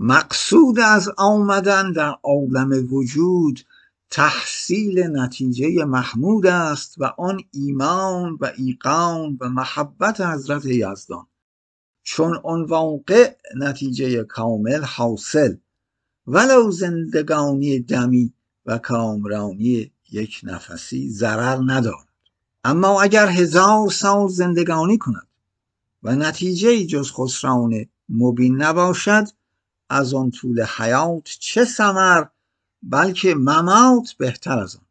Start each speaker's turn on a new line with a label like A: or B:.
A: مقصود از آمدن در عالم وجود تحصیل نتیجه محمود است و آن ایمان و ایقان و محبت حضرت یزدان، چون آن واقع نتیجه کامل حاصل، ولو زندگانی دمی و کامرانی یک نفسی ضرر ندارد. اما اگر 1000 سال زندگانی کند و نتیجه جز خسران مبین نباشد، از آن طول حیات چه ثمر، بلکه ممات بهتر از آن.